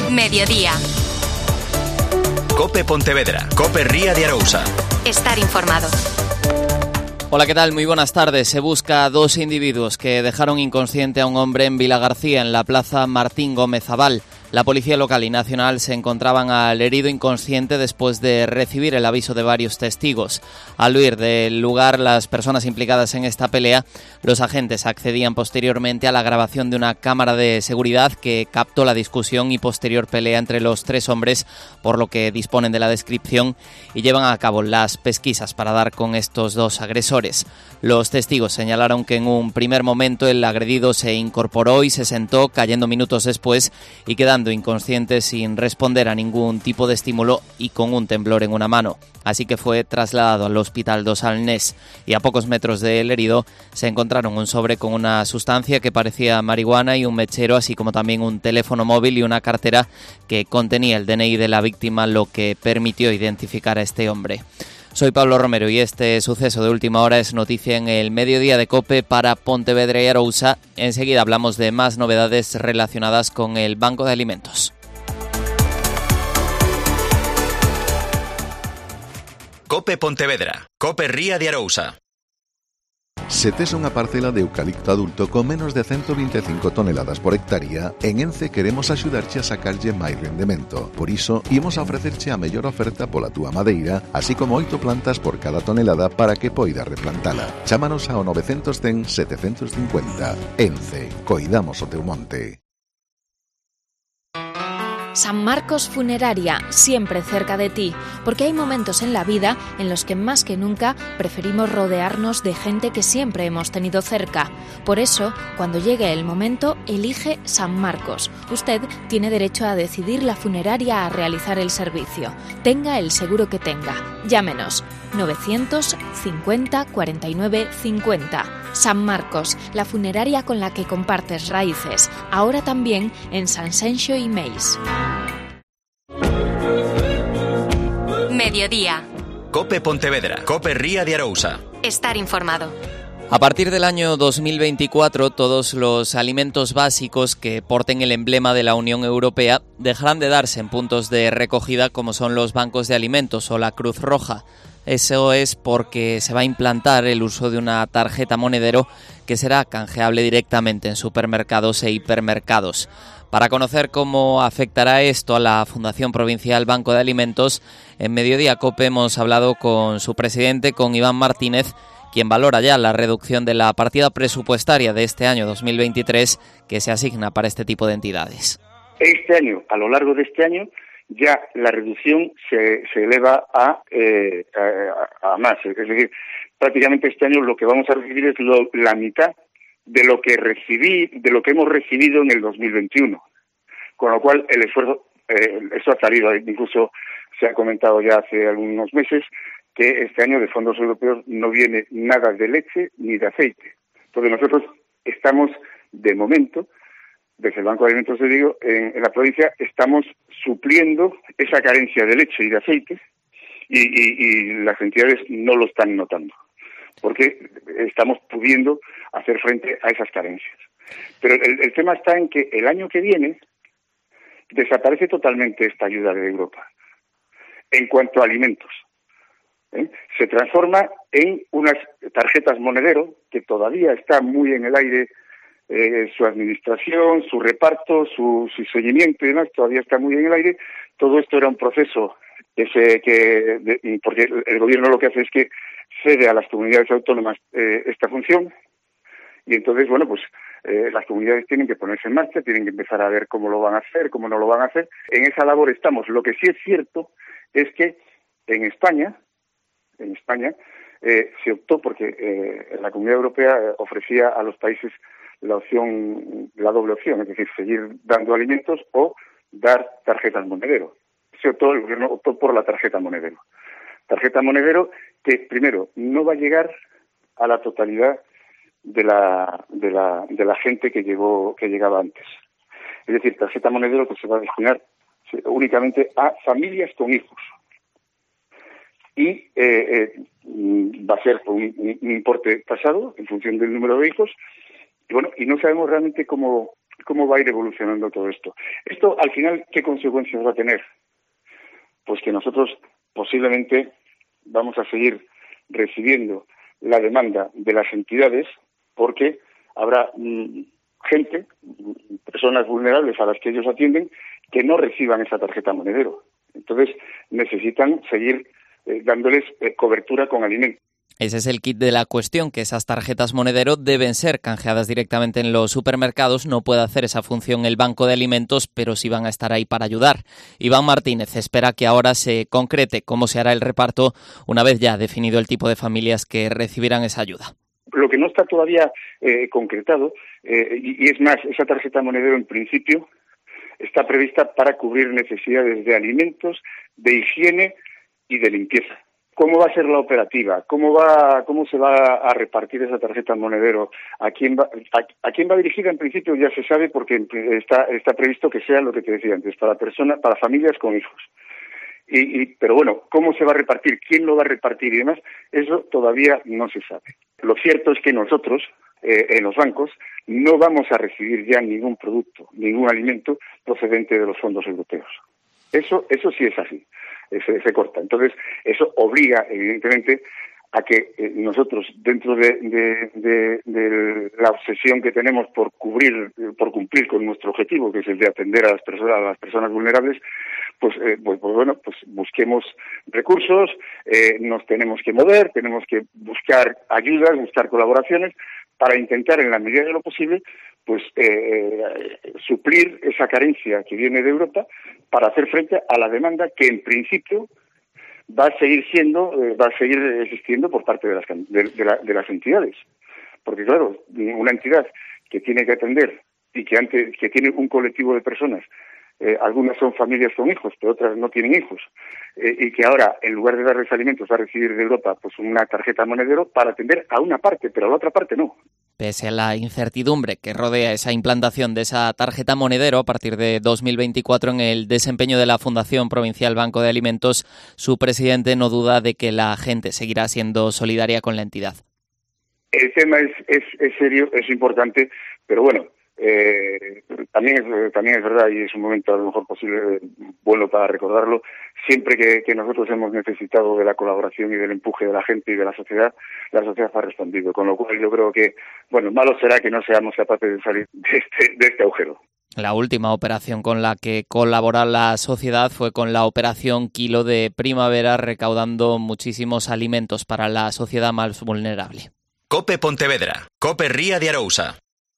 Mediodía. COPE Pontevedra. COPE Ría de Arousa. Estar informado. Hola, ¿qué tal? Muy buenas tardes. Se busca a dos individuos que dejaron inconsciente a un hombre en Vilagarcía, en la plaza Martín Gómez Abal. La policía local y nacional se encontraban al herido inconsciente después de recibir el aviso de varios testigos. Al huir del lugar las personas implicadas en esta pelea, los agentes accedían posteriormente a la grabación de una cámara de seguridad que captó la discusión y posterior pelea entre los tres hombres, por lo que disponen de la descripción y llevan a cabo las pesquisas para dar con estos dos agresores. Los testigos señalaron que en un primer momento el agredido se incorporó y se sentó, cayendo minutos después y quedando inconsciente sin responder a ningún tipo de estímulo y con un temblor en una mano. Así que fue trasladado al Hospital dos Salnés y a pocos metros del herido se encontraron un sobre con una sustancia que parecía marihuana y un mechero, así como también un teléfono móvil y una cartera que contenía el DNI de la víctima, lo que permitió identificar a este hombre. Soy Pablo Romero y este suceso de última hora es noticia en el Mediodía de COPE para Pontevedra y Arousa. Enseguida hablamos de más novedades relacionadas con el Banco de Alimentos. COPE Pontevedra. COPE Ría de Arousa. Se tes unha parcela de eucalipto adulto con menos de 125 toneladas por hectárea, en ENCE queremos axudarche a sacarlle máis rendemento. Por iso, imos a ofrecerche a mellor oferta pola túa madeira, así como 8 plantas por cada tonelada para que poidas replantala. Chámanos ao 910 750. ENCE, coidamos o teu monte. San Marcos Funeraria, siempre cerca de ti, porque hay momentos en la vida en los que más que nunca preferimos rodearnos de gente que siempre hemos tenido cerca. Por eso, cuando llegue el momento, elige San Marcos. Usted tiene derecho a decidir la funeraria a realizar el servicio, tenga el seguro que tenga. Llámenos 950 49 50. San Marcos, la funeraria con la que compartes raíces, ahora también en Sanxenxo y Meis. Mediodía. COPE Pontevedra. COPE Ría de Arousa. Estar informado. A partir del año 2024, todos los alimentos básicos que porten el emblema de la Unión Europea dejarán de darse en puntos de recogida como son los bancos de alimentos o la Cruz Roja. Eso es porque se va a implantar el uso de una tarjeta monedero que será canjeable directamente en supermercados e hipermercados. Para conocer cómo afectará esto a la Fundación Provincial Banco de Alimentos, en Mediodía COPE hemos hablado con su presidente, con Iván Martínez, quien valora ya la reducción de la partida presupuestaria de este año 2023 que se asigna para este tipo de entidades. Este año, a lo largo de este año, ya la reducción se eleva a más. Es decir, prácticamente este año lo que vamos a recibir es la mitad de lo que hemos recibido en el 2021. Con lo cual, el esfuerzo, eso ha salido, incluso se ha comentado ya hace algunos meses, que este año de fondos europeos no viene nada de leche ni de aceite. Entonces nosotros estamos, de momento, desde el Banco de Alimentos, digo, en la provincia estamos supliendo esa carencia de leche y de aceite y las entidades no lo están notando, porque estamos pudiendo hacer frente a esas carencias. Pero el tema está en que el año que viene desaparece totalmente esta ayuda de Europa en cuanto a alimentos. Se transforma en unas tarjetas monedero que todavía está muy en el aire. Su administración, su reparto, su seguimiento y demás todavía está muy en el aire. Todo esto era un proceso porque el gobierno lo que hace es que cede a las comunidades autónomas esta función y entonces, bueno, pues las comunidades tienen que ponerse en marcha, tienen que empezar a ver cómo lo van a hacer, cómo no lo van a hacer. En esa labor estamos. Lo que sí es cierto es que en España se optó porque la Comunidad Europea ofrecía a los países la doble opción, es decir, seguir dando alimentos o dar tarjetas monedero. El gobierno optó por la tarjeta monedero. Tarjeta monedero que, primero, no va a llegar a la totalidad de la gente que llegaba antes. Es decir, tarjeta monedero que se va a destinar únicamente a familias con hijos. Y va a ser un importe tasado en función del número de hijos. Y bueno, y no sabemos realmente cómo cómo va a ir evolucionando todo esto. Esto, al final, ¿qué consecuencias va a tener? Pues que nosotros posiblemente vamos a seguir recibiendo la demanda de las entidades porque habrá gente, personas vulnerables a las que ellos atienden, que no reciban esa tarjeta monedero. Entonces necesitan seguir dándoles cobertura con alimentos. Ese es el kit de la cuestión, que esas tarjetas monedero deben ser canjeadas directamente en los supermercados. No puede hacer esa función el Banco de Alimentos, pero sí van a estar ahí para ayudar. Iván Martínez espera que ahora se concrete cómo se hará el reparto una vez ya definido el tipo de familias que recibirán esa ayuda. Lo que no está todavía concretado, y es más, esa tarjeta monedero en principio está prevista para cubrir necesidades de alimentos, de higiene y de limpieza. ¿Cómo va a ser la operativa? ¿Cómo se va a repartir esa tarjeta monedero? ¿A quién va dirigida? En principio ya se sabe porque está previsto que sea lo que te decía antes, para familias con hijos. Pero bueno, ¿cómo se va a repartir? ¿Quién lo va a repartir y demás? Eso todavía no se sabe. Lo cierto es que nosotros, en los bancos, no vamos a recibir ya ningún producto, ningún alimento procedente de los fondos europeos. Eso sí es así. Se corta. Entonces, eso obliga, evidentemente, a que nosotros, dentro de la obsesión que tenemos por cumplir con nuestro objetivo, que es el de atender a las personas vulnerables, pues busquemos recursos, nos tenemos que mover, tenemos que buscar ayudas, buscar colaboraciones para intentar, en la medida de lo posible, pues suplir esa carencia que viene de Europa para hacer frente a la demanda que en principio va a seguir existiendo por parte de las entidades. Porque claro, una entidad que tiene que atender y que tiene un colectivo de personas, algunas son familias con hijos, pero otras no tienen hijos, y que ahora, en lugar de darles alimentos, va a recibir de Europa pues una tarjeta monedero para atender a una parte, pero a la otra parte no. Pese a la incertidumbre que rodea esa implantación de esa tarjeta monedero a partir de 2024 en el desempeño de la Fundación Provincial Banco de Alimentos, su presidente no duda de que la gente seguirá siendo solidaria con la entidad. El tema es serio, es importante, pero bueno, también es verdad, y es un momento a lo mejor posible bueno para recordarlo, siempre que nosotros hemos necesitado de la colaboración y del empuje de la gente y de la sociedad ha respondido, con lo cual yo creo que, bueno, malo será que no seamos capaces de salir de este agujero. La última operación con la que colabora la sociedad fue con la operación Kilo de Primavera, recaudando muchísimos alimentos para la sociedad más vulnerable. COPE Pontevedra, COPE Ría de Arousa.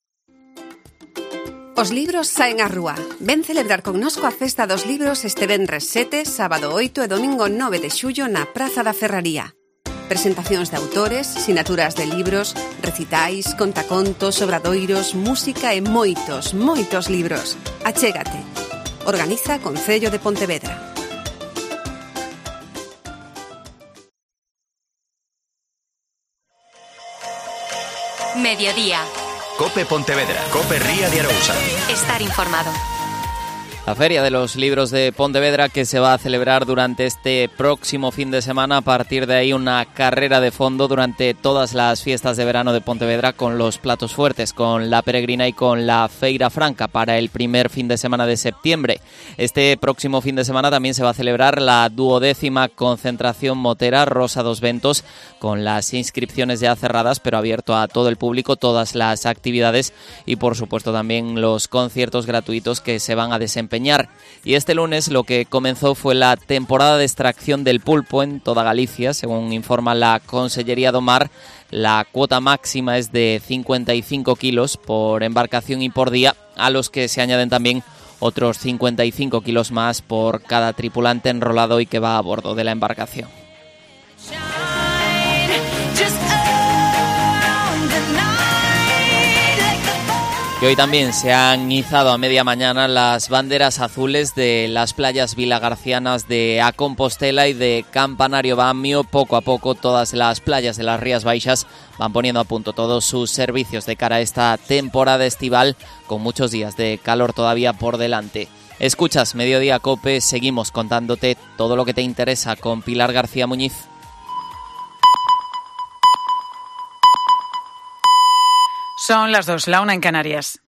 Os libros saen á rúa. Ven celebrar connosco a Festa dos Libros este venres 7, sábado 8 e domingo 9 de xullo na Praza da Ferraría. Presentacións de autores, sinaturas de libros, recitais, contacontos, obradoiros, música e moitos libros. Achégate. Organiza Concello de Pontevedra. Mediodía. COPE Pontevedra, COPE Ría de Arousa. Estar informado. La Feria de los Libros de Pontevedra, que se va a celebrar durante este próximo fin de semana. A partir de ahí, una carrera de fondo durante todas las fiestas de verano de Pontevedra, con los platos fuertes, con la peregrina y con la feira franca para el primer fin de semana de septiembre. Este próximo fin de semana también se va a celebrar la 12ª concentración motera Rosa dos Ventos, con las inscripciones ya cerradas, pero abierto a todo el público, todas las actividades y por supuesto también los conciertos gratuitos que se van a desempeñar. Y este lunes lo que comenzó fue la temporada de extracción del pulpo en toda Galicia. Según informa la Consellería do Mar, la cuota máxima es de 55 kilos por embarcación y por día, a los que se añaden también otros 55 kilos más por cada tripulante enrolado y que va a bordo de la embarcación. Y hoy también se han izado a media mañana las banderas azules de las playas vilagarcianas de A Compostela y de Campanario Bammio. Poco a poco todas las playas de las Rías Baixas van poniendo a punto todos sus servicios de cara a esta temporada estival, con muchos días de calor todavía por delante. Escuchas Mediodía COPE, seguimos contándote todo lo que te interesa con Pilar García Muñiz. Son las 2, la 1 en Canarias.